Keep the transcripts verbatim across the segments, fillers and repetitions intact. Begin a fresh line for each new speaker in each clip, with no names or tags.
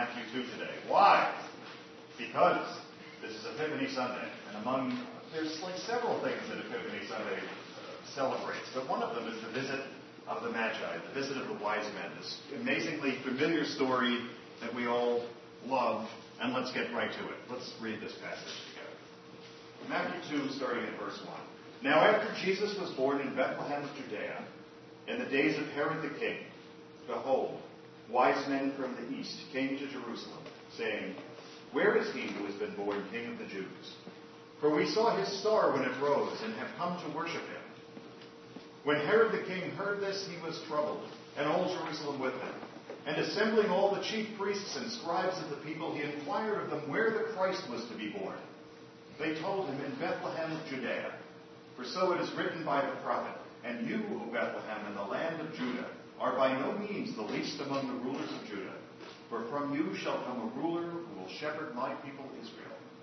Matthew two today. Why? Because this is Epiphany Sunday, and among, there's like several things that Epiphany Sunday uh, celebrates, but one of them is the visit of the Magi, the visit of the wise men, this amazingly familiar story that we all love, and let's get right to it. Let's read this passage together. Matthew two, starting at verse one. Now after Jesus was born in Bethlehem of Judea, in the days of Herod the king, behold, wise men from the east came to Jerusalem, saying, Where is he who has been born King of the Jews? For we saw his star when it rose, and have come to worship him. When Herod the king heard this, he was troubled, and all Jerusalem with him. And assembling all the chief priests and scribes of the people, he inquired of them where the Christ was to be born. They told him, In Bethlehem of Judea. For so it is written by the prophet, And you, O Bethlehem, in the land of Judah, are by no means the least among the rulers of Judah. For from you shall come a ruler who will shepherd my people Israel.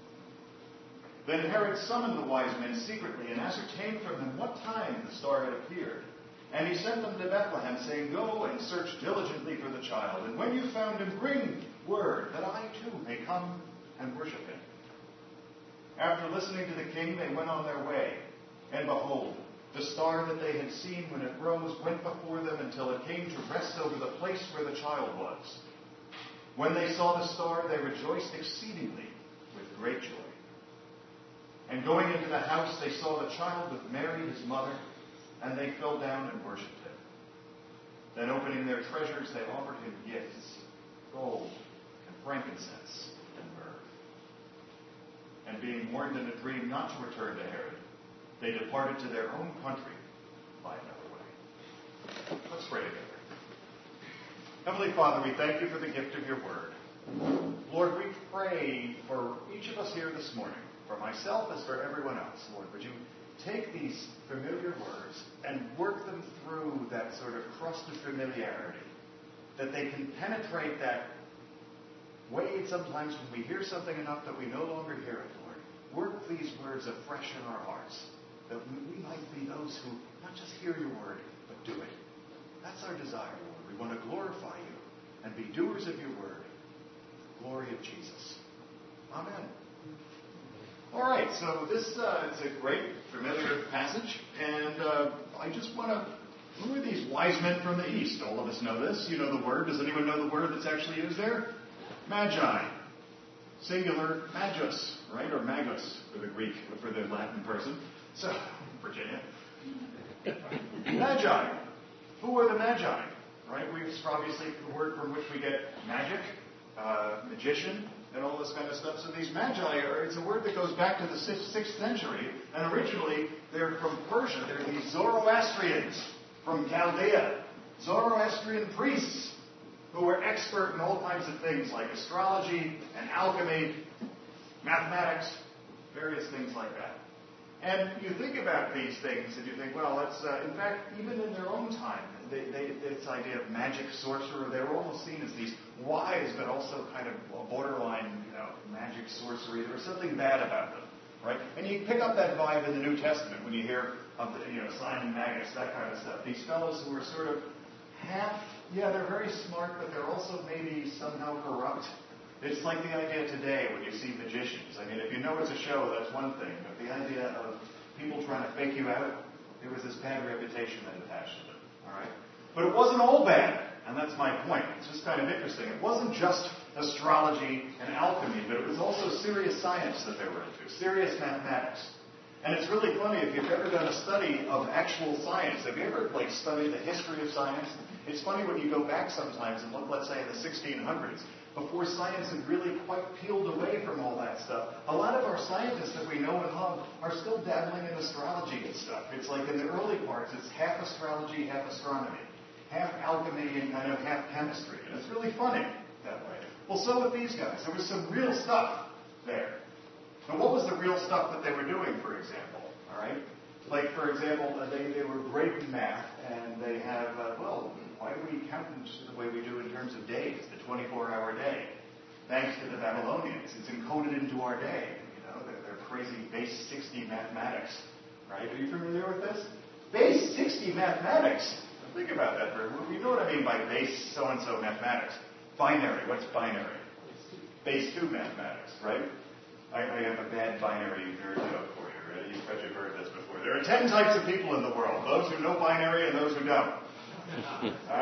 Then Herod summoned the wise men secretly and ascertained from them what time the star had appeared. And he sent them to Bethlehem, saying, Go and search diligently for the child, and when you found him, bring word, that I too may come and worship him. After listening to the king, they went on their way. And behold, the star that they had seen when it rose went before them until it came to rest over the place where the child was. When they saw the star, they rejoiced exceedingly with great joy. And going into the house, they saw the child with Mary, his mother, and they fell down and worshipped him. Then opening their treasures, they offered him gifts, gold and frankincense and myrrh. And being warned in a dream not to return to Herod, they departed to their own country by another way. Let's pray together. Heavenly Father, we thank you for the gift of your word. Lord, we pray for each of us here this morning, for myself as for everyone else. Lord, would you take these familiar words and work them through that sort of crust of familiarity, that they can penetrate that way sometimes when we hear something enough that we no longer hear it, Lord. Work these words afresh in our hearts, that we might be those who not just hear your word, but do it. That's our desire, Lord. We want to glorify you and be doers of your word. Glory of Jesus. Amen. All right, so this uh, is a great, familiar passage, and uh, I just want to, who are these wise men from the east? All of us know this. You know the word. Does anyone know the word that's actually used there? Magi. Singular, magus, right? Or magus for the Greek, for the Latin person. So, Virginia. Magi. Who are the Magi? Right? We've obviously the word from which we get magic, uh, magician, and all this kind of stuff. So these Magi are, it's a word that goes back to the sixth century, and originally they're from Persia. They're these Zoroastrians from Chaldea, Zoroastrian priests who were expert in all kinds of things like astrology and alchemy, mathematics, various things like that. And you think about these things and you think, well, it's, uh, in fact, even in their own time, they, they, this idea of magic sorcerer, they were almost seen as these wise but also kind of borderline, you know, magic sorcery. There was something bad about them, right? And you pick up that vibe in the New Testament when you hear of the, you know, Simon Magus, that kind of stuff. These fellows who are sort of half, yeah, they're very smart, but they're also maybe somehow corrupt. It's like the idea today when you see magicians. I mean, if you know it's a show, that's one thing. But the idea of people trying to fake you out, there was this bad reputation that attached to them. All right? But it wasn't all bad. And that's my point. It's just kind of interesting. It wasn't just astrology and alchemy, but it was also serious science that they were into, serious mathematics. And it's really funny, if you've ever done a study of actual science, have you ever like studied the history of science? It's funny when you go back sometimes and look, let's say, in the sixteen hundreds, before science had really quite peeled away from all that stuff. A lot of our scientists that we know and love are still dabbling in astrology and stuff. It's like in the early parts, it's half astrology, half astronomy, half alchemy and kind of half chemistry. And it's really funny that way. Well, so with these guys. There was some real stuff there. Now, what was the real stuff that they were doing, for example? All right? Like, for example, uh, they, they were great in math, and they have, uh, well, why do we count the way we do in terms of days, the twenty-four hour day? Thanks to the Babylonians. It's encoded into our day. You know, they're, they're crazy base sixty mathematics. Right? Are you familiar with this? Base sixty mathematics. Think about that for a moment. You know what I mean by base so-and-so mathematics. Binary. What's binary? base two mathematics, right? I, I have a bad binary nerd joke for you. Right? You've probably heard this before. There are ten types of people in the world. Those who know binary and those who don't. ah,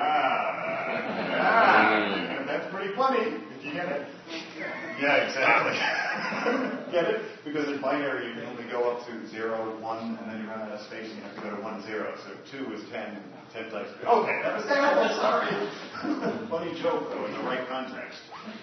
ah, that's pretty funny, if you get it. Yeah, exactly. Get it? Because in binary you can only go up to zero, one, and then you run out of space and you have to go to one, zero. So two is ten, ten types. Okay, that was terrible, sorry. Funny joke, though, in the right context.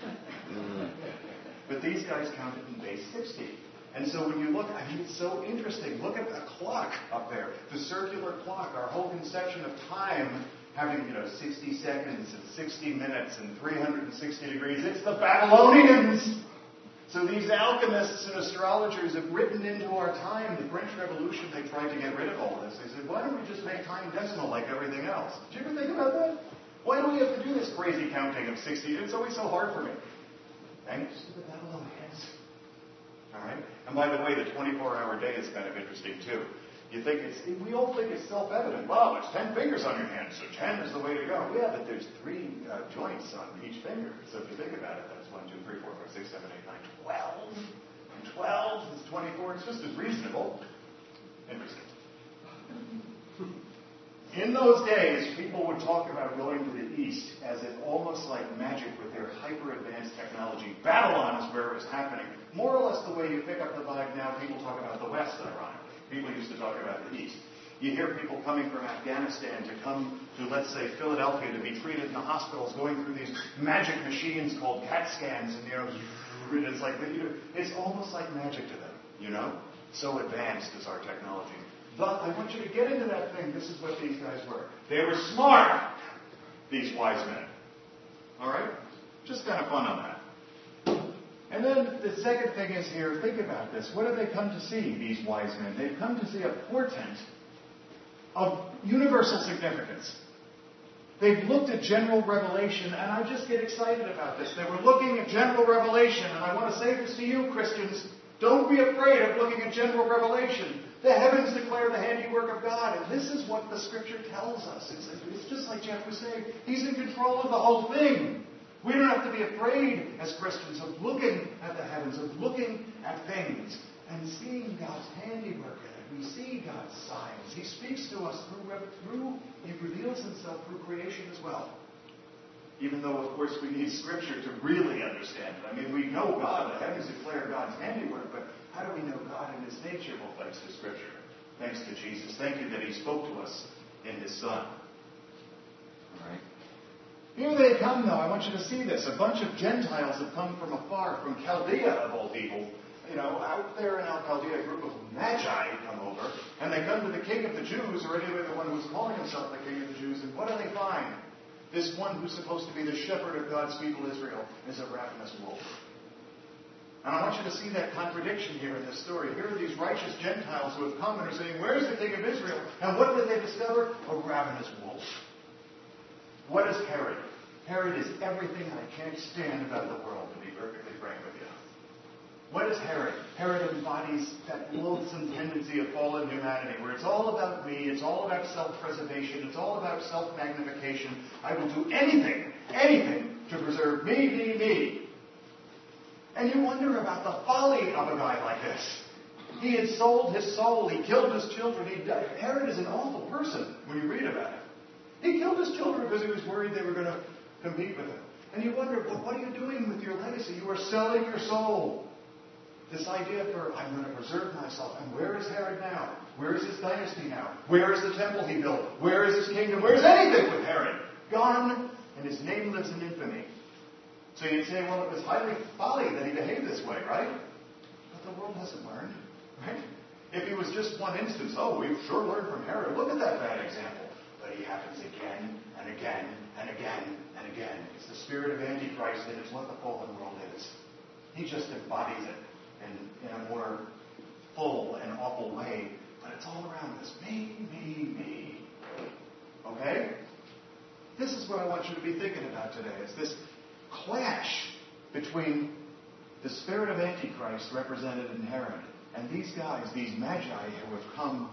But these guys counted in base sixty. And so when you look, I mean, it's so interesting. Look at the clock up there, the circular clock, our whole conception of time having, you know, sixty seconds and sixty minutes and three hundred sixty degrees. It's the Babylonians. So these alchemists and astrologers have written into our time. The French Revolution, they tried to get rid of all this. They said, why don't we just make time decimal like everything else? Did you ever think about that? Why do we have to do this crazy counting of sixty? It's always so hard for me. Thanks to the Babylonians. All right? And by the way, the twenty-four hour day is kind of interesting, too. You think it's, we all think it's self-evident. Well, there's ten fingers on your hand, so ten is the way to go. Yeah, but there's three uh, joints on each finger. So if you think about it, that's one, two, three, four, five, six, seven, eight, nine, twelve. And twelve is twenty-four. It's just as reasonable. Interesting. In those days, people would talk about going to the east as if almost like magic with their hyper-advanced technology. Babylon is where it was happening. More or less the way you pick up the vibe now, people talk about the west, ironically. People used to talk about the east. You hear people coming from Afghanistan to come to, let's say, Philadelphia to be treated in the hospitals, going through these magic machines called CAT scans, and, you know, it's like, you know, it's almost like magic to them, you know? So advanced is our technology. But I want you to get into that thing. This is what these guys were. They were smart, these wise men. All right? Just kind of fun on that. And then the second thing is here, think about this. What have they come to see, these wise men? They've come to see a portent of universal significance. They've looked at general revelation, and I just get excited about this. They were looking at general revelation, and I want to say this to you, Christians. Don't be afraid of looking at general revelation. The heavens declare the handiwork of God, and this is what the Scripture tells us. It's, it's just like Jeff was saying. He's in control of the whole thing. We don't have to be afraid as Christians of looking at the heavens, of looking at things and seeing God's handiwork in it. We see God's signs. He speaks to us through, through He reveals Himself through creation as well. Even though, of course, we need Scripture to really understand it. I mean, we know God. The heavens declare God's handiwork, but how do we know God in His nature? Well, thanks to Scripture. Thanks to Jesus. Thank you that He spoke to us in His Son. All right. Here they come, though. I want you to see this. A bunch of Gentiles have come from afar, from Chaldea, of all people. You know, out there in Al Chaldea, a group of magi come over, and they come to the king of the Jews, or anyway, the one who's calling himself the king of the Jews, and what do they find? This one who's supposed to be the shepherd of God's people, Israel, is a ravenous wolf. And I want you to see that contradiction here in this story. Here are these righteous Gentiles who have come and are saying, where's the king of Israel? And what did they discover? A ravenous wolf. What is Herod? Herod is everything I can't stand about the world, to be perfectly frank with you. What is Herod? Herod embodies that loathsome tendency of fallen humanity, where it's all about me, it's all about self-preservation, it's all about self-magnification. I will do anything, anything to preserve me, me, me. And you wonder about the folly of a guy like this. He had sold his soul, he killed his children. He died. Herod is an awful person when you read about it. He killed his children because he was worried they were going to compete with him. And you wonder, well, what are you doing with your legacy? You are selling your soul. This idea for, I'm going to preserve myself. And where is Herod now? Where is his dynasty now? Where is the temple he built? Where is his kingdom? Where is anything with Herod? Gone, and his name lives in infamy. So you'd say, well, it was highly folly that he behaved this way, right? But the world hasn't learned, right? If it was just one instance, oh, we've sure learned from Herod. Look at that bad example. But he happens again and again and again and again. It's the spirit of Antichrist, and it's what the fallen world is. He just embodies it in, in a more full and awful way. But it's all around us. Me, me, me. Okay? This is what I want you to be thinking about today. It's this clash between the spirit of Antichrist represented in Herod and these guys, these magi who have come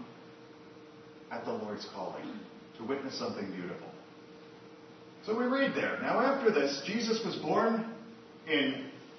at the Lord's calling to witness something beautiful. So we read there. Now after this, Jesus was born in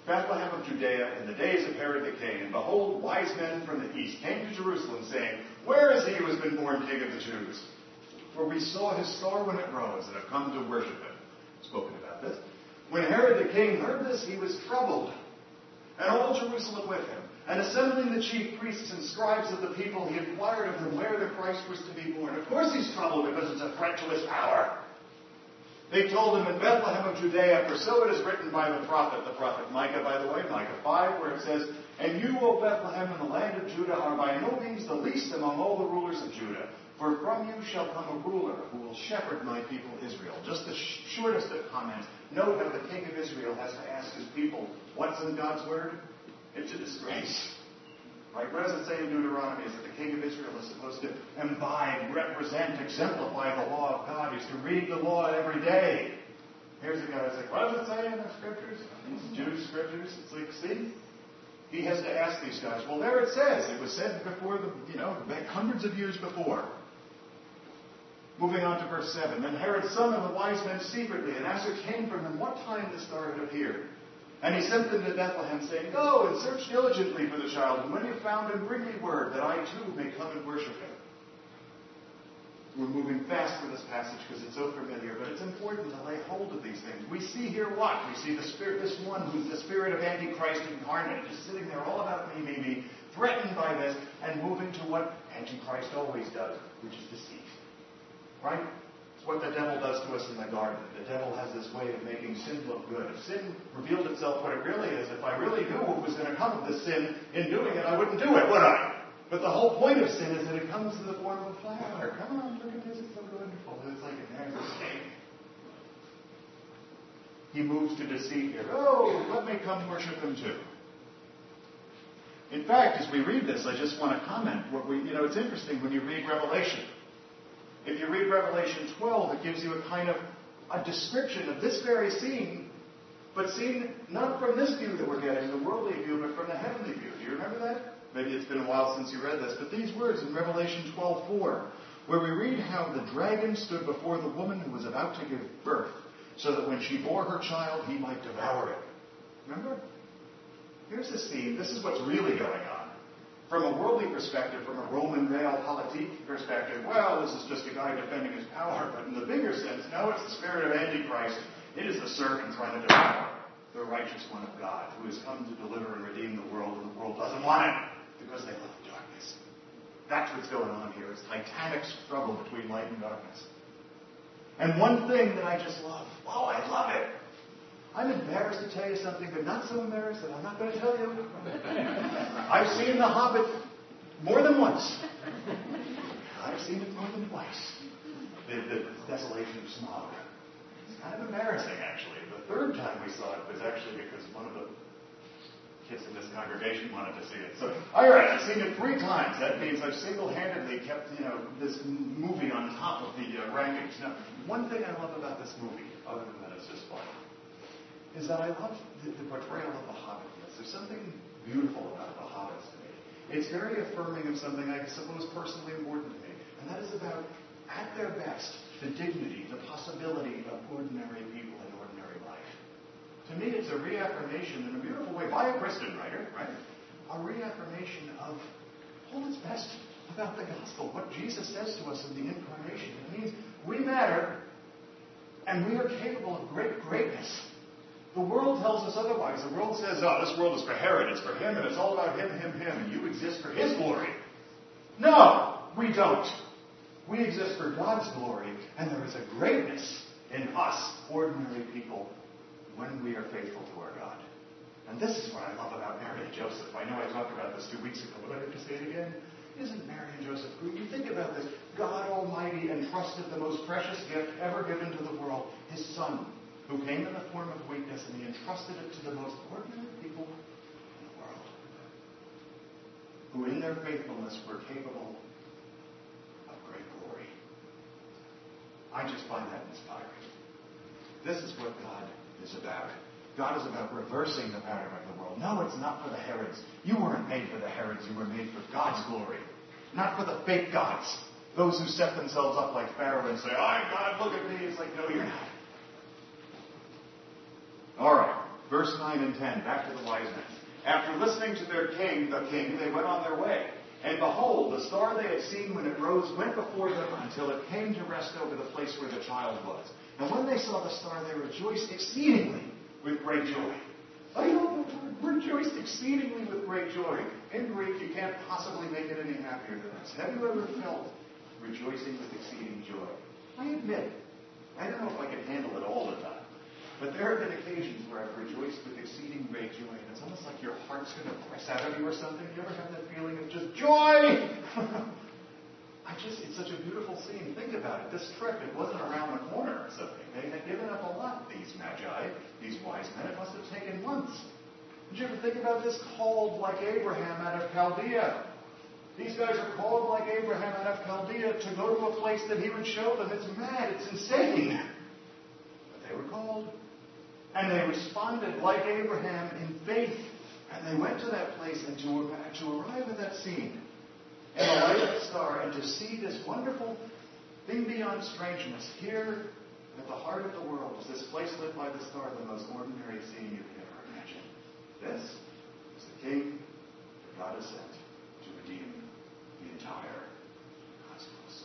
Bethlehem of Judea, in the days of Herod the king, and behold, wise men from the east came to Jerusalem, saying, Where is he who has been born King of the Jews? For we saw his star when it rose, and have come to worship him. Spoken about this. When Herod the king heard this, he was troubled, and all Jerusalem with him. And assembling the chief priests and scribes of the people, he inquired of them where the Christ was to be born. Of course he's troubled, because it's a threat to his power. They told him, in Bethlehem of Judea, for so it is written by the prophet, the prophet Micah, by the way, Micah five, where it says, And you, O Bethlehem, in the land of Judah, are by no means the least among all the rulers of Judah. For from you shall come a ruler who will shepherd my people Israel. Just the sh- shortest of comments. Note how the king of Israel has to ask his people, what's in God's word? It's a disgrace. Right? What does it say in Deuteronomy? Is that the king of Israel is supposed to imbibe, represent, exemplify the law of God. He's to read the law every day. Here's a guy who's like, what does it say in the scriptures? These Jewish scriptures. It's like, see? He has to ask these guys, well, there it says. It was said before, the, you know, hundreds of years before. Moving on to verse seven. Then Herod summoned the wise men secretly and ascertained from them what time the star had appeared. And he sent them to Bethlehem, saying, Go and search diligently for the child, and when you have found him, bring me word, that I too may come and worship him. We're moving fast through this passage because it's so familiar, but it's important to lay hold of these things. We see here what? We see the spirit, this one who's the spirit of Antichrist incarnate, just sitting there all about me, me, me, threatened by this, and moving to what Antichrist always does, which is deceit. Right? It's what the devil does to us in the garden. The devil has this way of making sin look good. If sin revealed itself what it really is, if I really knew what was going to come of this sin in doing it, I wouldn't do it, would I? But the whole point of sin is that it comes in the form of a flower. Come on, look at this, it's so wonderful. It's like a man's escape. He moves to deceit here. Oh, let me come worship him too. In fact, as we read this, I just want to comment. What we, you know, it's interesting when you read Revelation. If you read Revelation twelve, it gives you a kind of a description of this very scene, but seen not from this view that we're getting, the worldly view, but from the heavenly view. Do you remember that? Maybe it's been a while since you read this, but these words in Revelation twelve four, where we read how the dragon stood before the woman who was about to give birth, so that when she bore her child, he might devour it. Remember? Here's the scene. This is what's really going on. From a worldly perspective, from a Roman realpolitik perspective, well, this is just a guy defending his power. But in the bigger sense, no, it's the spirit of Antichrist. It is the serpent trying to devour the righteous one of God, who has come to deliver and redeem the world, and the world doesn't want it because they love darkness. That's what's going on here. It's titanic struggle between light and darkness. And one thing that I just love, oh, I love it. I'm embarrassed to tell you something, but not so embarrassed that I'm not going to tell you. I've seen The Hobbit more than once. I've seen it more than twice. The, the desolation of Smaug. It's kind of embarrassing, actually. The third time we saw it was actually because one of the kids in this congregation wanted to see it. So, all right, I've seen it three times. That means I've single-handedly kept, you know, this movie on top of the uh, rankings. Now, one thing I love about this movie, other than that it's just fun, is that I love the, the portrayal of the Hobbit. There's something beautiful about the Hobbits to me. It's very affirming of something I suppose personally important to me, and that is about, at their best, the dignity, the possibility of ordinary people in ordinary life. To me, it's a reaffirmation in a beautiful way by a Christian writer, right? A reaffirmation of all that's best about the gospel, what Jesus says to us in the incarnation. It means we matter, and we are capable of great greatness. The world tells us otherwise. The world says, oh, this world is for Herod, it's for him, and it's all about him, him, him, and you exist for his glory. No, we don't. We exist for God's glory, and there is a greatness in us, ordinary people, when we are faithful to our God. And this is what I love about Mary and Joseph. I know I talked about this two weeks ago, but I have to say it again. Isn't Mary and Joseph, when you think about this, God Almighty entrusted the most precious gift ever given to the world, his Son, who came in the form of weakness, and he entrusted it to the most ordinary people in the world, who in their faithfulness were capable of great glory. I just find that inspiring. This is what God is about. God is about reversing the pattern of the world. No, it's not for the Herods. You weren't made for the Herods. You were made for God's glory, not for the fake gods, those who set themselves up like Pharaoh and say, I'm God, look at me. It's like, no, you're not. All right. Verse nine and ten, back to the wise men. After listening to their king, the king, they went on their way. And behold, the star they had seen when it rose went before them until it came to rest over the place where the child was. And when they saw the star, they rejoiced exceedingly with great joy. I know that word, rejoiced exceedingly with great joy. In Greek, you can't possibly make it any happier than this. Have you ever felt rejoicing with exceeding joy? I admit, I don't know if I can handle it all the time. But there have been occasions where I've rejoiced with exceeding great joy, and it's almost like your heart's going to press out of you or something. You ever have that feeling of just joy? I just, it's such a beautiful scene. Think about it. This trip, it wasn't around the corner or something. They had given up a lot, these magi, these wise men. It must have taken months. Did you ever think about this? Called like Abraham out of Chaldea. These guys are called like Abraham out of Chaldea to go to a place that he would show them. It's mad. It's insane. But they were called. And they responded like Abraham in faith. And they went to that place, and to, to arrive at that scene, and the light of the star, and to see this wonderful thing beyond strangeness, here at the heart of the world is this place lit by the star, the most ordinary scene you could ever imagine. This is the King that God has sent to redeem the entire cosmos.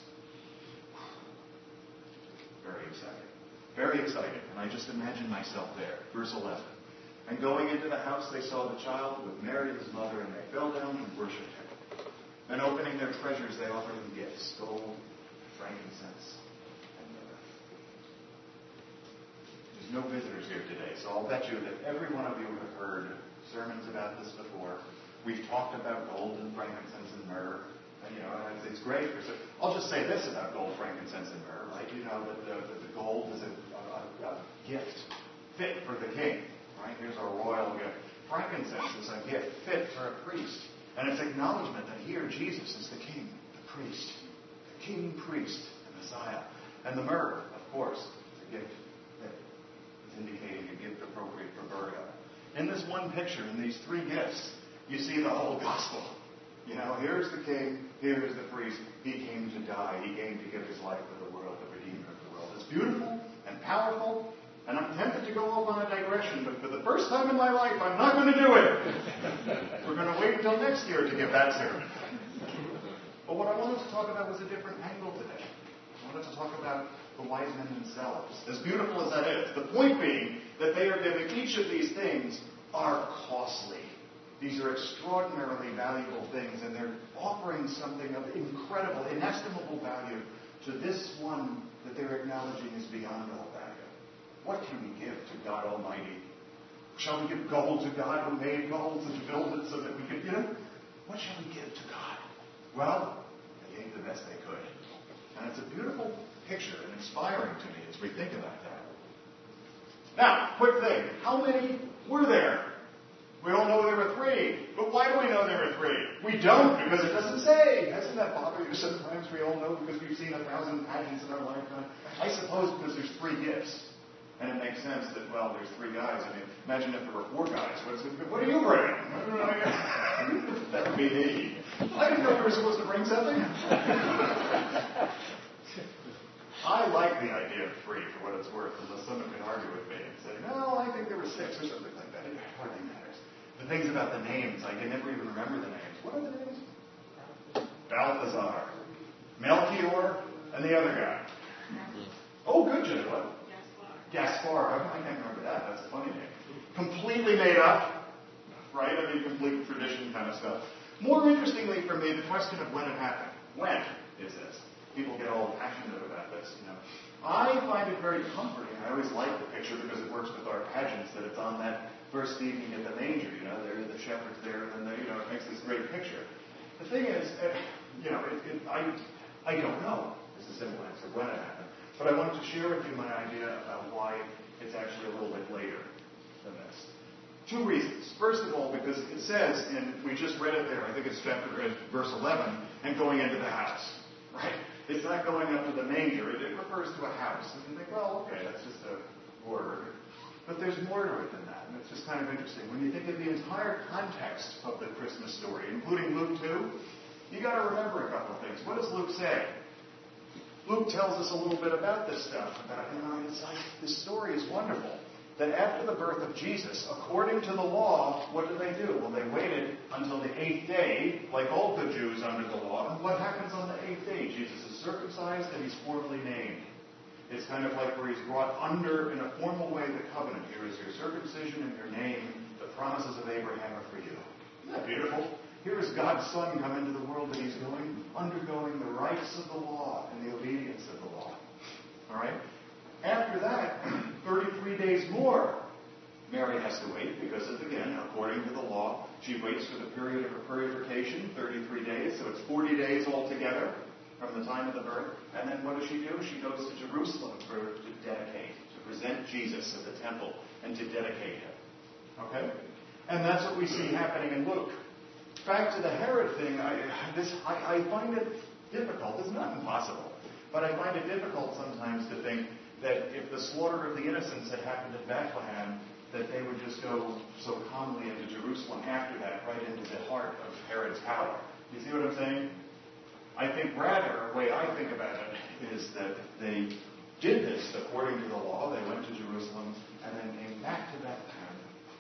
Very exciting. Very exciting. And I just imagine myself there. Verse eleven. And going into the house, they saw the child with Mary, his mother, and they fell down and worshipped him. Then opening their treasures, they offered him gifts, gold, frankincense, and myrrh. There's no visitors here today, so I'll bet you that every one of you have heard sermons about this before. We've talked about gold and frankincense and myrrh. And, you know, it's, it's great. For, I'll just say this about gold, frankincense, and myrrh, right? You know that the, the, the gold is a, a, a gift fit for the king. Right? Here's our royal gift. Frankincense is a gift fit for a priest. And it's acknowledgement that here Jesus is the king, the priest, the king priest, the Messiah. And the myrrh, of course, is a gift that is indicating a gift appropriate for burial. In this one picture, in these three gifts, you see the whole gospel. You know, here's the king, here's the priest. He came to die. He came to give his life for the world, the Redeemer of the world. It's beautiful and powerful. And I'm tempted to go off on a digression, but for the first time in my life, I'm not going to do it. We're going to wait until next year to get that sermon. But what I wanted to talk about was a different angle today. I wanted to talk about the wise men themselves, as beautiful as that is. The point being that they are giving each of these things are costly. These are extraordinarily valuable things, and they're offering something of incredible, inestimable value to this one that they're acknowledging is beyond all value. What can we give to God Almighty? Shall we give gold to God who made gold and built it so that we could, you know? What shall we give to God? Well, they gave the best they could. And it's a beautiful picture and inspiring to me as we think about that. Now, quick thing. How many were there? We all know there were three. But why do we know there were three? We don't, because it doesn't say. Doesn't that bother you sometimes? We all know because we've seen a thousand pageants in our lifetime. I suppose because there's three gifts. And it makes sense that, well, there's three guys. I mean, imagine if there were four guys. What's, what are you bringing? That would be me. I didn't know we were supposed to bring something. I like the idea of three, for what it's worth, unless someone can argue with me and say, no, I think there were six or something like that. It hardly matters. The things about the names, I can never even remember the names. What are the names? Balthazar, Melchior, and the other guy. Oh, good, Jenny. What? Gaspar, I can't remember that. That's a funny name. Completely made up, right? I mean, complete tradition kind of stuff. More interestingly for me, the question of when it happened. When is this? People get all passionate about this, you know. I find it very comforting. I always like the picture because it works with our pageants, that it's on that first evening at the manger, you know. There are the shepherds there, and then, they, you know, it makes this great picture. The thing is, uh, you know, it, it, I, I don't know is the simple answer when it happened. But I wanted to share with you my idea about why it's actually a little bit later than this. Two reasons. First of all, because it says, and we just read it there, I think it's chapter uh, verse eleven, and going into the house, right? It's not going up to the manger. It, it refers to a house. And you think, well, okay, that's just a word. But there's more to it than that, and it's just kind of interesting. When you think of the entire context of the Christmas story, including Luke two, you got to remember a couple of things. What does Luke say? Luke tells us a little bit about this stuff. About, you know, it's like, this story is wonderful. that after the birth of Jesus, according to the law, what did they do? Well, they waited until the eighth day, like all good Jews under the law. And what happens on the eighth day? Jesus is circumcised and he's formally named. It's kind of like where he's brought under, in a formal way, the covenant. Here is your circumcision and your name. The promises of Abraham are for you. Isn't that beautiful? Here is God's Son come into the world that he's going, undergoing the rites of the law and the obedience of the law. All right? After that, thirty-three days more, Mary has to wait because, again, according to the law, she waits for the period of her purification, thirty-three days, so it's forty days altogether from the time of the birth. And then what does she do? She goes to Jerusalem for, to dedicate, to present Jesus at the temple and to dedicate him. Okay? And that's what we see happening in Luke. Back to the Herod thing, I, this, I, I find it difficult. It's not impossible. But I find it difficult sometimes to think that if the slaughter of the innocents had happened in Bethlehem, that they would just go so calmly into Jerusalem after that, right into the heart of Herod's power. You see what I'm saying? I think rather, the way I think about it, is that they did this according to the law. They went to Jerusalem and then came back to Bethlehem.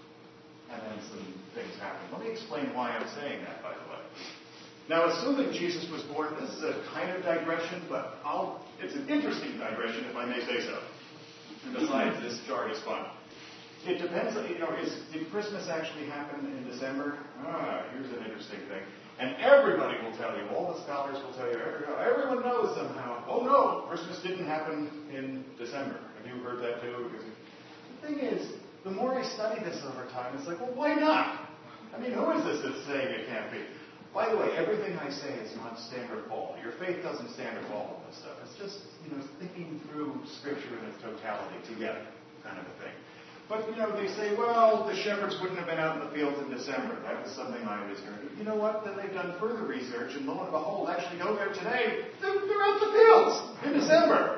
And then some things happened. Let me explain why I'm saying that, by the way. Now, assuming Jesus was born, this is a kind of digression, but I'll, it's an interesting digression, if I may say so. And besides, this chart is fun. It depends on, you know, is, did Christmas actually happen in December? Ah, here's an interesting thing. And everybody will tell you, all the scholars will tell you, everyone knows somehow, oh no, Christmas didn't happen in December. Have you heard that too? Because the thing is, the more I study this over time, it's like, well, why not? I mean, who is this that's saying it can't be? By the way, everything I say is not stand or fall. Your faith doesn't stand or fall on this stuff. It's just, you know, thinking through Scripture in its totality together, kind of a thing. But, you know, they say, well, the shepherds wouldn't have been out in the fields in December. That was something I always heard. You know what? Then they've done further research, and lo and behold, actually go there today. They're out in the fields in December.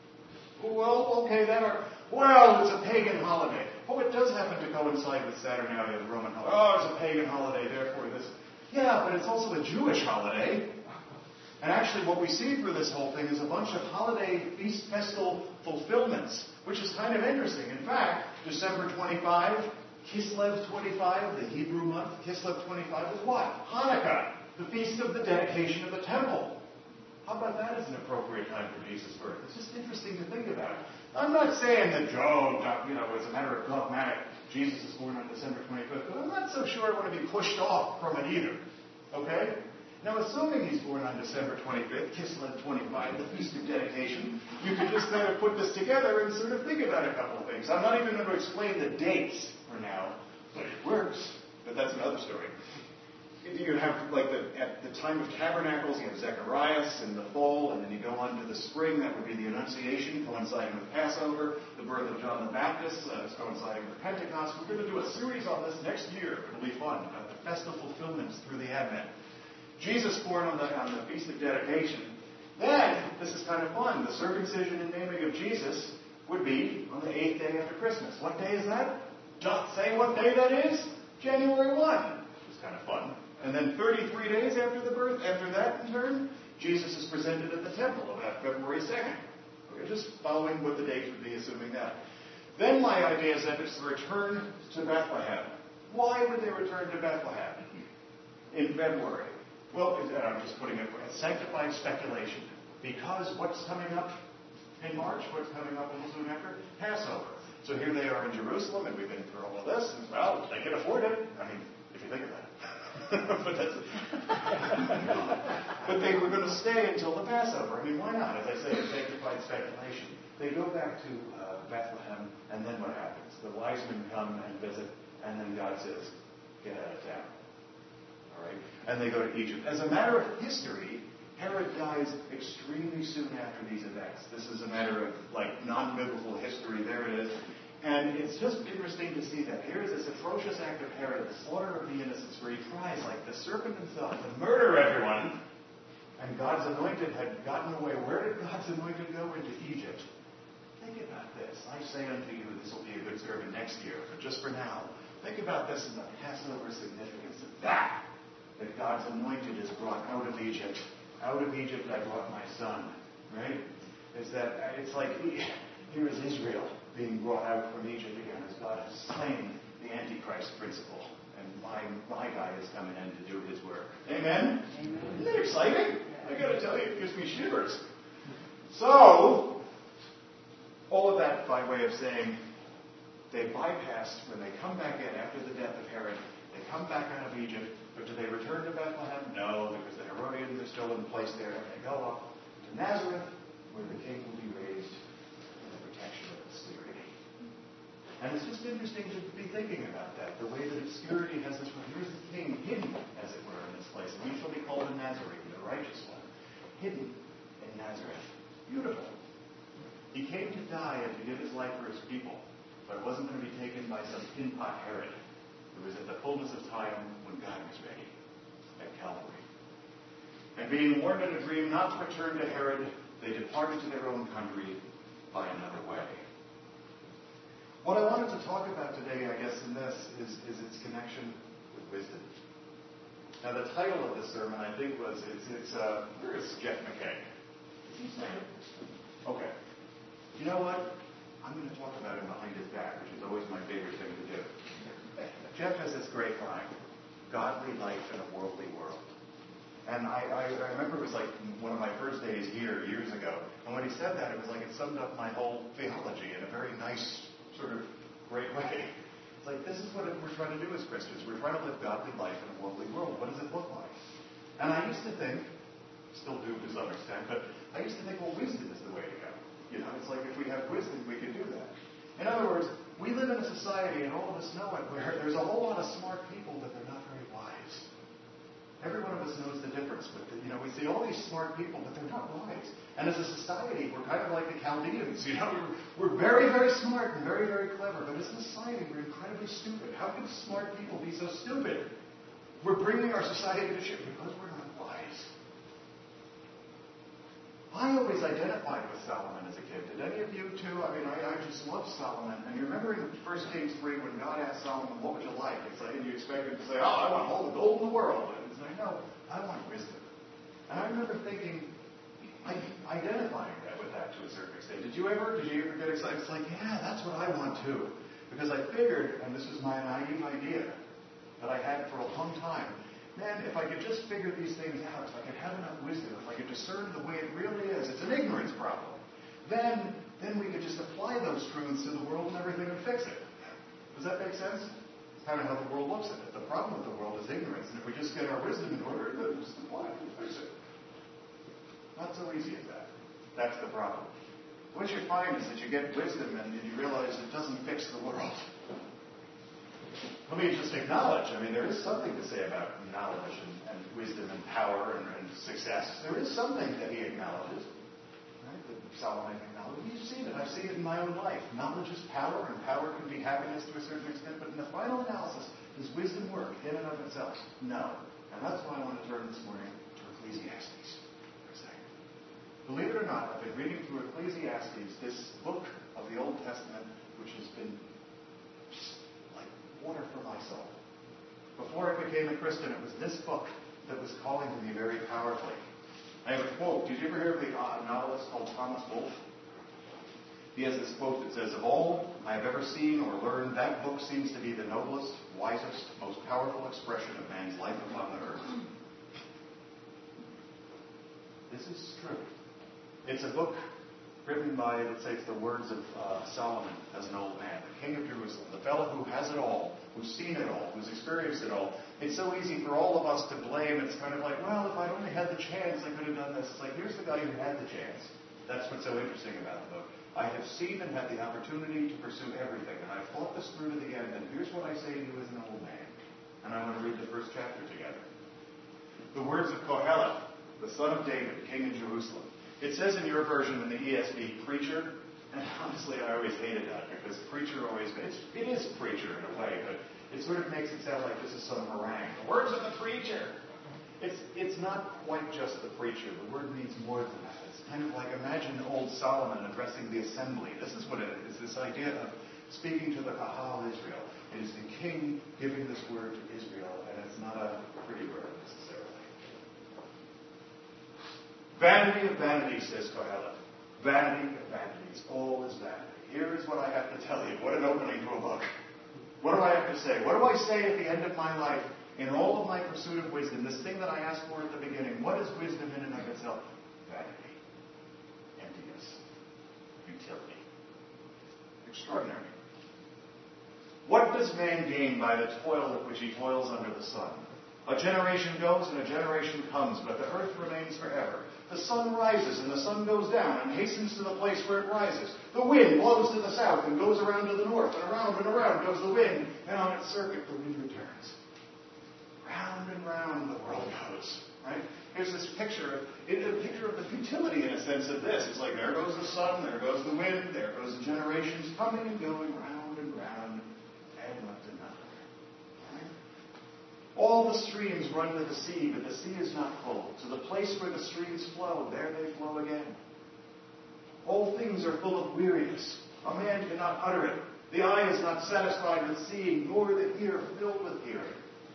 Well, okay, then, or, well, it's a pagan holiday. Oh, it does happen to coincide with Saturnalia, the Roman holiday. Oh, it's a pagan holiday, therefore this. Yeah, but it's also a Jewish holiday. And actually what we see through this whole thing is a bunch of holiday feast festal fulfillments, which is kind of interesting. In fact, December twenty-fifth, Kislev twenty-five, the Hebrew month, Kislev twenty-five is what? Hanukkah, the feast of the dedication of the temple. How about that as an appropriate time for Jesus' birth? It's just interesting to think about. I'm not saying that, oh, you know, as a matter of dogmatic, Jesus is born on December twenty-fifth, but I'm not so sure I want to be pushed off from it either. Okay? Now, assuming he's born on December twenty-fifth, Kislev twenty-five, the Feast of Dedication, you can just kind of put this together and sort of think about a couple of things. I'm not even going to explain the dates for now, but it works. But that's another story. You have, like, the, at the time of Tabernacles, you have Zacharias in the fall, and then you go on to the spring. That would be the Annunciation, coinciding with Passover. The birth of John the Baptist uh, is coinciding with Pentecost. We're going to do a series on this next year. It'll be fun. Uh, the festal fulfillments through the Advent. Jesus born on the, on the Feast of Dedication. Then, this is kind of fun, the circumcision and naming of Jesus would be on the eighth day after Christmas. What day is that? Doth say what day that is? January first. Which is kind of fun. And then thirty-three days after the birth, after that in turn, Jesus is presented at the temple about February second. Okay, just following what the dates would be, assuming that. Then my idea is that it's the return to Bethlehem. Why would they return to Bethlehem in February? Well, I'm just putting it as sanctified speculation. Because what's coming up in March? What's coming up almost soon after? Passover. So here they are in Jerusalem, and we've been through all of this, and well, they can afford it. I mean, if you think of that. but, that's, but they were going to stay until the Passover. I mean, why not? As I say, it's sanctified speculation. They go back to uh, Bethlehem, and then what happens? The wise men come and visit, and then God says, get out of town. All right? And they go to Egypt. As a matter of history, Herod dies extremely soon after these events. This is a matter of, like, non-biblical history. There it is. And it's just interesting to see that. Here is this atrocious act of Herod, the slaughter of the innocents, where he tries, like the serpent himself, to murder everyone. And God's anointed had gotten away. Where did God's anointed go? Into Egypt. Think about this. I say unto you, this will be a good sermon next year. But just for now, think about this in the Passover significance of that. That God's anointed is brought out of Egypt. Out of Egypt I brought my son. Right? Is that, it's like, here is Israel being brought out from Egypt again as God has slain the Antichrist principle, and my, my guy is coming in to do his work. Amen? Amen. Isn't that exciting? I got to tell you, it gives me shivers. So, all of that by way of saying, they bypassed, when they come back in after the death of Herod, they come back out of Egypt, but do they return to Bethlehem? No, because the Herodians are still in place there, and they go up to Nazareth, where the king will be raised in the protection of obscurity. And it's just interesting to be thinking about that, the way that obscurity has this, well, here's the king hidden, as it were, in this place, and he shall be called a Nazarene, the righteous one, hidden in Nazareth. Beautiful. He came to die and to give his life for his people, but it wasn't going to be taken by some tin-pot Herod. It was at the fullness of time when God was ready, at Calvary. And being warned in a dream not to return to Herod, they departed to their own country by another way. What I wanted to talk about today, I guess, in this, is, is its connection with wisdom. Now, the title of this sermon, I think, was, it's, it's uh, where is Jeff McKay? Is he saying? Okay. You know what? I'm going to talk about him behind his back, which is always my favorite thing to do. Jeff has this great line, godly life in a worldly world. And I, I, I remember it was like one of my first days here years ago. And when he said that, it was like it summed up my whole theology in a very nice, sort of great way. It's like, this is what we're trying to do as Christians. We're trying to live godly life in a worldly world. What does it look like? And I used to think, still do to some extent, but I used to think, well, wisdom is the way to go. You know, it's like if we have wisdom, we can do that. In other words, we live in a society, and all of us know it, where there's a whole lot of smart people, but they're not very wise. Every one of us knows the difference. But you know, we see all these smart people, but they're not wise. And as a society, we're kind of like the Chaldeans. You know, we're, we're very, very smart and very, very clever. But as a society, we're incredibly stupid. How can smart people be so stupid? We're bringing our society to shit because we're not wise. I always identified with Solomon as a kid. Did any of you too? I mean, I, I just love Solomon. And you remember in First Kings three, when God asked Solomon, what would you like? It's like, and you expect him to say, oh, I want all the gold in the world. And he's like, no, I want wisdom. And I remember thinking, I, identifying that with that to a certain extent. Did you ever, did you ever get excited? It's like, yeah, that's what I want too. Because I figured, and this is my naive idea that I had for a long time, man, if I could just figure these things out, if I could have enough wisdom, if I could discern the way it really is, it's an ignorance problem, then then we could just apply those truths to the world and everything and fix it. Does that make sense? It's kind of how the world looks at it. The problem with the world is ignorance, and if we just get our wisdom in order, then just apply it and fix it. Not so easy as that. That's the problem. What you find is that you get wisdom and you realize it doesn't fix the world. Let me just acknowledge, I mean, there is something to say about knowledge and, and wisdom and power and, and success. There is something that he acknowledges, right? That Solomon acknowledges. You've seen it. I've seen it in my own life. Knowledge is power, and power can be happiness to a certain extent, but in the final analysis, does wisdom work in and of itself? No. And that's why I want to turn this morning to Ecclesiastes for a second. Believe it or not, I've been reading through Ecclesiastes, this book of the Old Testament, which has been water for my soul. Before I became a Christian, it was this book that was calling to me very powerfully. I have a quote. Did you ever hear of the uh, novelist called Thomas Wolfe? He has this quote that says, of all I have ever seen or learned, that book seems to be the noblest, wisest, most powerful expression of man's life upon the earth. This is true. It's a book written by, let's say it's the words of uh, Solomon as an old man, the king of Jerusalem, the fellow who has it all, who's seen it all, who's experienced it all. It's so easy for all of us to blame. It's kind of like, well, if I only had the chance, I could have done this. It's like, here's the guy who had the chance. That's what's so interesting about the book. I have seen and had the opportunity to pursue everything, and I've thought this through to the end, and here's what I say to you as an old man. And I want to read the first chapter together. The words of Kohelet, the son of David, king of Jerusalem. It says in your version, in the E S V, preacher, and honestly I always hated that because preacher always, it's, it is preacher in a way, but it sort of makes it sound like this is some harangue. The words of the preacher. It's, it's not quite just the preacher. The word means more than that. It's kind of like, imagine old Solomon addressing the assembly. This is what it is, this idea of speaking to the Kahal Israel. It is the king giving this word to Israel, and it's not a pretty word necessarily. Vanity of vanities, says Kohelet. Vanity of vanities. All is vanity. Here is what I have to tell you. What an opening to a book. say? What do I say at the end of my life in all of my pursuit of wisdom? This thing that I asked for at the beginning. What is wisdom in and of itself? Vanity. Emptiness. Futility. Extraordinary. What does man gain by the toil at which he toils under the sun? A generation goes and a generation comes, but the earth remains forever. The sun rises and the sun goes down and hastens to the place where it rises. The wind blows to the south and goes around to the north, and around and around goes the wind, and on its circuit the wind returns. Round and round the world goes. Right? Here's this picture, it's a picture of the futility in a sense of this. It's like there goes the sun, there goes the wind, there goes the generations coming and going round and round, and up to nothing. Right? All the streams run to the sea, but the sea is not full. To the place where the streams flow, there they flow again. All things are full of weariness. A man cannot utter it. The eye is not satisfied with seeing, nor the ear filled with hearing.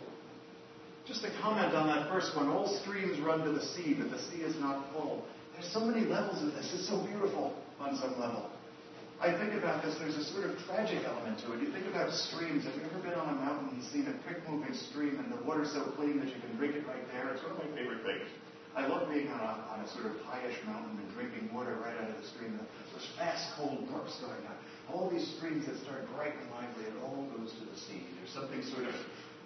Just to comment on that first one, all streams run to the sea, but the sea is not full. There's so many levels of this. It's so beautiful on some level. I think about this, there's a sort of tragic element to it. You think about streams. Have you ever been on a mountain and seen a quick-moving stream and the water's so clean that you can drink it right there? It's one of my favorite things. I love being on a, on a sort of highish mountain and drinking water right out of the stream. Those fast, cold brooks going down. All these streams that start bright and lively, it all goes to the sea. There's something sort of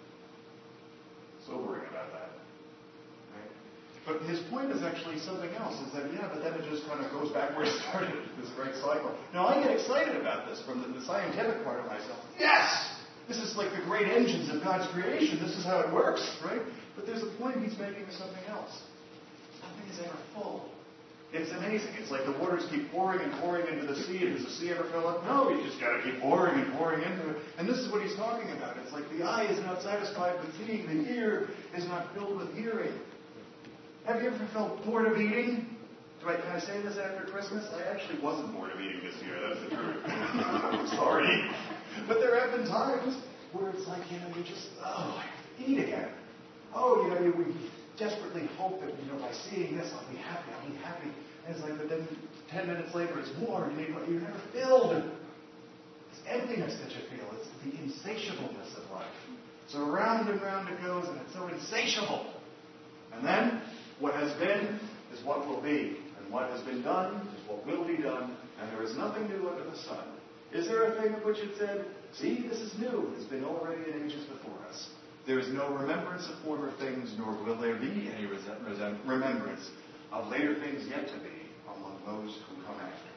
sobering about that. Right? But his point is actually something else, is that, yeah, but then it just kind of goes back where it started, this great cycle. Now, I get excited about this from the, the scientific part of myself. Yes! This is like the great engines of God's creation. This is how it works, right? But there's a point he's making with something else. Nothing is ever full. It's amazing. It's like the waters keep pouring and pouring into the sea. And does the sea ever fill up? No, you just got to keep pouring and pouring into it. And this is what he's talking about. It's like the eye is not satisfied with seeing. The ear is not filled with hearing. Have you ever felt bored of eating? Do I, can I say this after Christmas? I actually wasn't bored of eating this year. That's the truth. I'm sorry. But there have been times where it's like, you know, you just, oh, eat again. Oh, you know, you, we desperately hope that, you know, by seeing this, I'll be happy, I'll be happy. And it's like, but then ten minutes later, it's more. You need what you're never filled. It's emptiness that you feel. It's the insatiableness of life. So round and round it goes, and it's so insatiable. And then, what has been is what will be. And what has been done is what will be done. And there is nothing new under the sun. Is there a thing of which it said, see, this is new. It's been already in ages before us. There is no remembrance of former things, nor will there be any remembrance of later things yet to be among those who come after.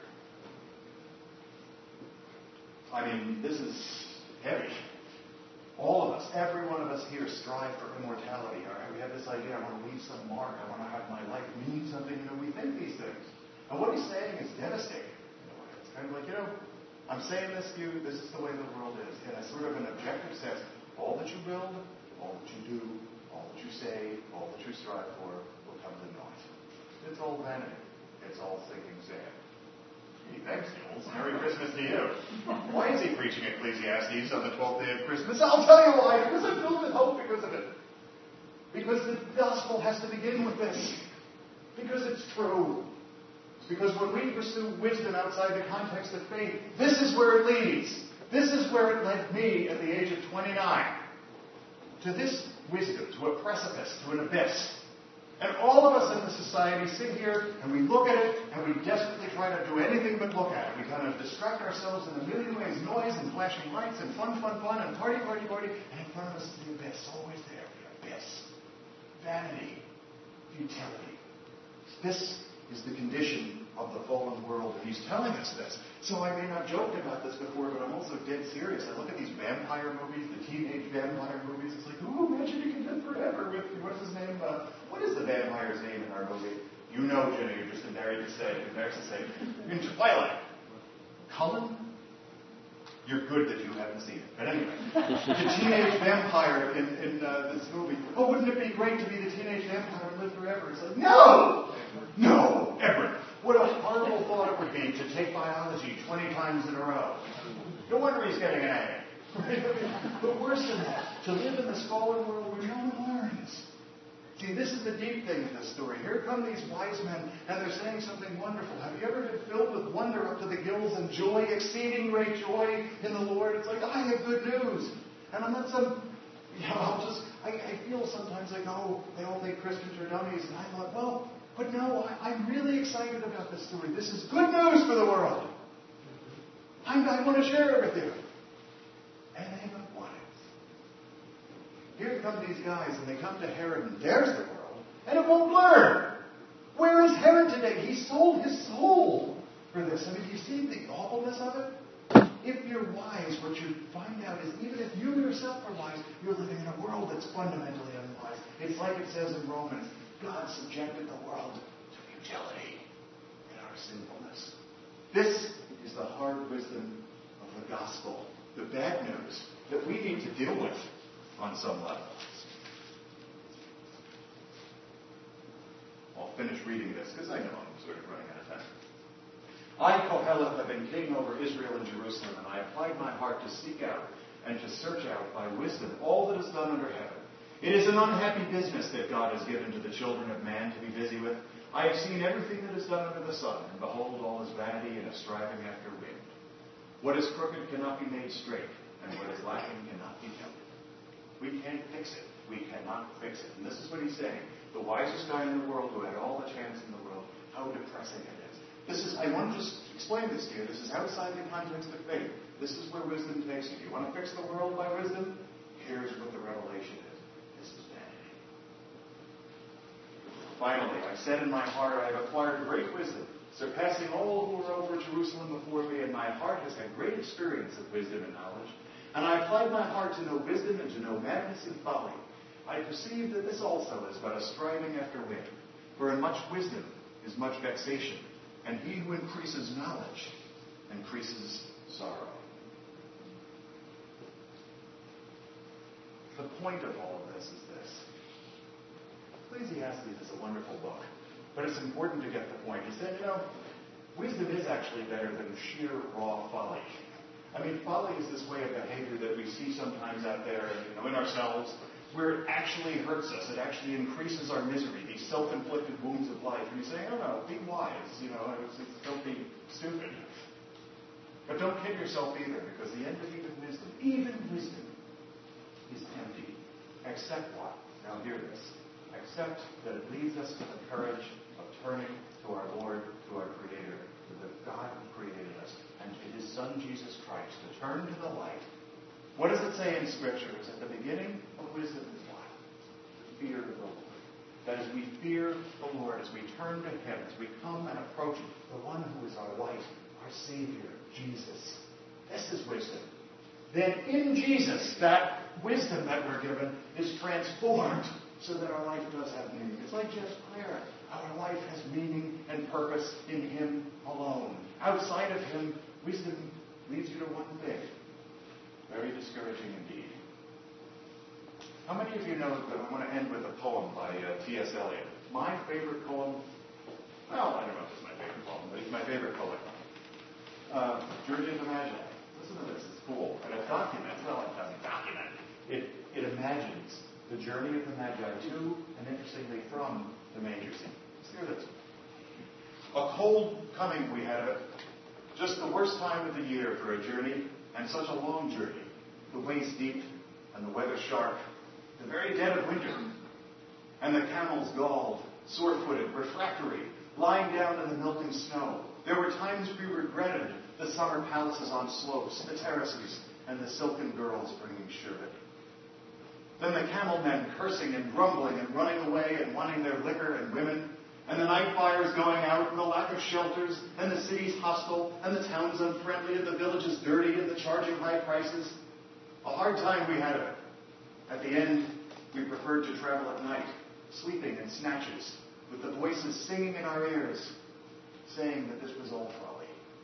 I mean, this is heavy. All of us, every one of us here strive for immortality. We have this idea, I want to leave some mark. I want to have my life mean something. You know, we think these things. And what he's saying is devastating. In a way. It's kind of like, you know, I'm saying this to you, this is the way the world is. In a sort of an objective sense, all that you build, all that you do, all that you say, all that you strive for will come to naught. It's all vanity. It's all sinking sand. Gee, thanks, Jules. Merry Christmas to you. Why is he preaching Ecclesiastes on the twelfth day of Christmas? I'll tell you why. Because I'm filled with hope because of it. Because the gospel has to begin with this. Because it's true. Because when we pursue wisdom outside the context of faith, this is where it leads. This is where it led me at the age of twenty-nine. To this wisdom, to a precipice, to an abyss. And all of us in the society sit here and we look at it and we desperately try to do anything but look at it. We kind of distract ourselves in a million ways, noise and flashing lights and fun, fun, fun and party, party, party. And in front of us is the abyss, always there, the abyss. Vanity, futility. This is the condition of the fallen world, and he's telling us this. So I mean, I've joked about this before, but I'm also dead serious. I look at these vampire movies, the teenage vampire movies. It's like, oh, imagine you can live forever with, what's his name? Uh, what is the vampire's name in our movie? You know, Jenny, you're just embarrassed to say, embarrassed to say. In Twilight. Cullen? You're good that you haven't seen it. But anyway, the teenage vampire in, in uh, this movie. Oh, wouldn't it be great to be the teenage vampire and live forever? It's like, no! No, Edward. What a horrible thought it would be to take biology twenty times in a row. No wonder he's getting an A. Right? But worse than that, to live in this fallen world where no one learns. See, this is the deep thing of this story. Here come these wise men, and they're saying something wonderful. Have you ever been filled with wonder up to the gills and joy, exceeding great joy in the Lord? It's like, I have good news. And I'm not some, you know, I'll just, I, I feel sometimes like, oh, they all think Christians are dummies. And I thought, well, but no, I, I'm really excited about this story. This is good news for the world. I'm, I want to share it with you. And they don't want it. Here come these guys, and they come to Herod, and there's the world, and it won't learn. Where is Herod today? He sold his soul for this. I mean, do you see the awfulness of it? If you're wise, what you find out is even if you yourself are wise, you're living in a world that's fundamentally unwise. It's like it says in Romans, God subjected the world to futility in our sinfulness. This is the hard wisdom of the gospel, the bad news that we need to deal with on some level. I'll finish reading this because I know I'm sort of running out of time. I, Koheleth, have been king over Israel and Jerusalem, and I applied my heart to seek out and to search out by wisdom all that is done under heaven. It is an unhappy business that God has given to the children of man to be busy with. I have seen everything that is done under the sun, and behold, all is vanity and a striving after wind. What is crooked cannot be made straight, and what is lacking cannot be counted. We can't fix it. We cannot fix it. And this is what he's saying. The wisest guy in the world who had all the chance in the world, how depressing it is. This is, I want to just explain this to you. This is outside the context of faith. This is where wisdom takes you. You want to fix the world by wisdom? Here's what the revelation is. This is vanity. Finally, I said in my heart, I have acquired great wisdom, surpassing all who were over Jerusalem before me, and my heart has had great experience of wisdom and knowledge. And I applied my heart to know wisdom and to know madness and folly. I perceived that this also is but a striving after wind. For in much wisdom is much vexation, and he who increases knowledge increases sorrow. The point of all of this is this. Ecclesiastes is a wonderful book, but it's important to get the point. He said, you know, wisdom is actually better than sheer raw folly. I mean, folly is this way of behavior that we see sometimes out there, you know, in ourselves, where it actually hurts us. It actually increases our misery, these self-inflicted wounds of life. And you say, oh no, be wise, you know, it's, it's, don't be stupid. But don't kid yourself either, because the end of even wisdom, even wisdom, is empty. Except what? Now hear this. Except that it leads us to the courage of turning to our Lord, to our Creator, to the God who created us, and to His Son, Jesus Christ, to turn to the light. What does it say in Scripture? It's at the beginning of wisdom is what? The fear of the Lord. That as we fear the Lord, as we turn to Him, as we come and approach the one who is our light, our Savior, Jesus. This is wisdom. Then in Jesus, that wisdom that we're given is transformed so that our life does have meaning. It's like Jeff's prayer. Our life has meaning and purpose in Him alone. Outside of Him, wisdom leads you to one thing. Very discouraging indeed. How many of you know that I want to end with a poem by uh, T S Eliot? My favorite poem, well, I don't know if it's my favorite poem, but it's my favorite poet. Uh, Journey of the Magi. Listen to this, it's cool. And it documents, well, it doesn't document. It, it imagines the journey of the Magi to, and interestingly, from the manger scene. Let's hear this. A cold coming we had of it. Just the worst time of the year for a journey, and such a long journey. The ways deep, and the weather sharp. The very dead of winter. And the camels galled, sore-footed, refractory, lying down in the melting snow. There were times we regretted the summer palaces on slopes, the terraces, and the silken girls bringing sherbet. Then the camel men cursing and grumbling and running away and wanting their liquor and women, and the night fires going out, and the lack of shelters, and the cities hostile, and the towns unfriendly, and the villages dirty, and the charging high prices. A hard time we had of it. At the end, we preferred to travel at night, sleeping in snatches, with the voices singing in our ears, saying that this was all folly.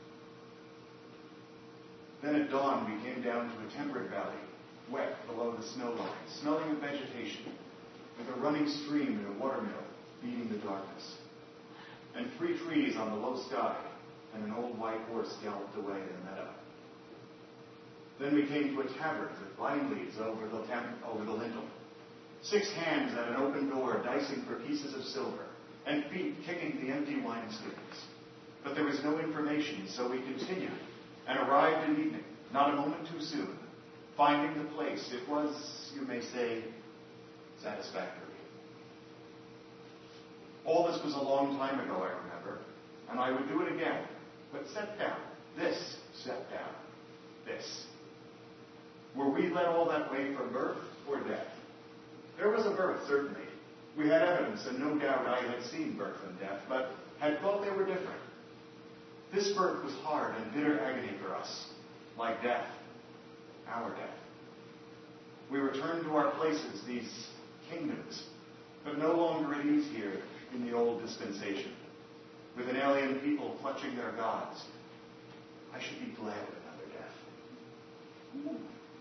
Then at dawn, we came down to a temperate valley, wet below the snow line, smelling of vegetation, with a running stream and a watermill beating the darkness, and three trees on the low sky, and an old white horse galloped away in the meadow. Then we came to a tavern with vine leaves over the, tem- over the lintel, six hands at an open door dicing for pieces of silver, and feet kicking the empty wineskins. But there was no information, so we continued, and arrived in evening, not a moment too soon, finding the place. It was, you may say, satisfactory. All this was a long time ago, I remember, and I would do it again. But set down. This set down. This. Were we led all that way from birth or death? There was a birth, certainly. We had evidence, and no doubt I had seen birth and death, but had thought they were different. This birth was hard and bitter agony for us, like death, our death. We returned to our places, these kingdoms, but no longer at ease here in the old dispensation, with an alien people clutching their gods. I should be glad of another death. Ooh.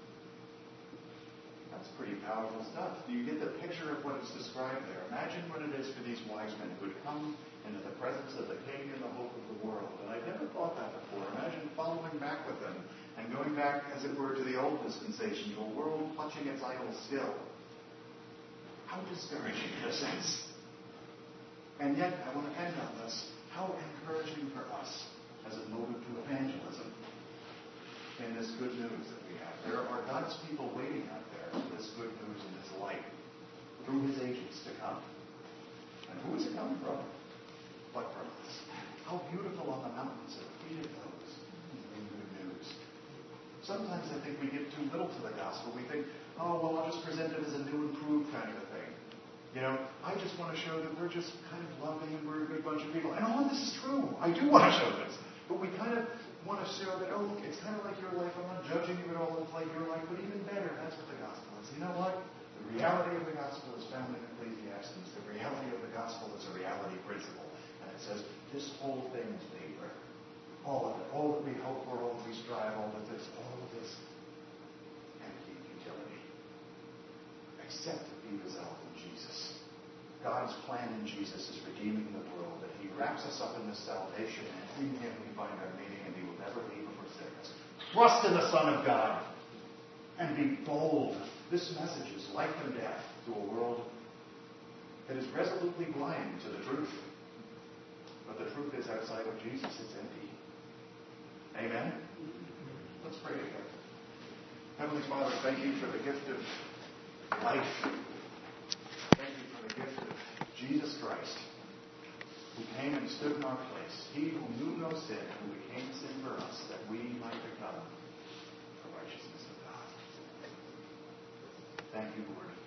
That's pretty powerful stuff. Do you get the picture of what is described there? Imagine what it is for these wise men who had come into the presence of the king and the hope of the world. And I'd never thought that before. Imagine following back with them and going back, as it were, to the old dispensation, to a world clutching its idols still. How discouraging in a sense. And yet, I want to end on this. How encouraging for us as a motive to evangelism in this good news that we have. There are God's people waiting out there for this good news and this light through his ages to come. And who is it coming from? But from us. How beautiful on the mountains are the feet of those who bring good news. Sometimes I think we give too little to the gospel. We think, oh, well, I'll just present it as a new, improved kind of a thing. You know, I just want to show that we're just kind of loving and we're a good bunch of people. And all of this is true. I do want to show this. But we kind of want to show that, oh, look, it's kind of like your life. I'm not judging you at all. It's like your life. But even better, that's what the gospel is. You know what? The reality of the gospel is found in Ecclesiastes. The reality of the gospel is a reality principle. And it says this whole thing is made right. All of it. All that we hope for, all that we strive, all of this, all of this empty futility. Except to be resolved in Jesus. God's plan in Jesus is redeeming the world, that he wraps us up in this salvation, and in him we find our meaning, and he will never leave or forsake us. Trust in the Son of God, and be bold. This message is life and death to a world that is resolutely blind to the truth. But the truth is, outside of Jesus, it's empty. Amen? Let's pray together. Heavenly Father, thank you for the gift of life. Thank you for the gift of Jesus Christ, who came and stood in our place. He who knew no sin, who became sin for us, that we might become the righteousness of God. Thank you, Lord.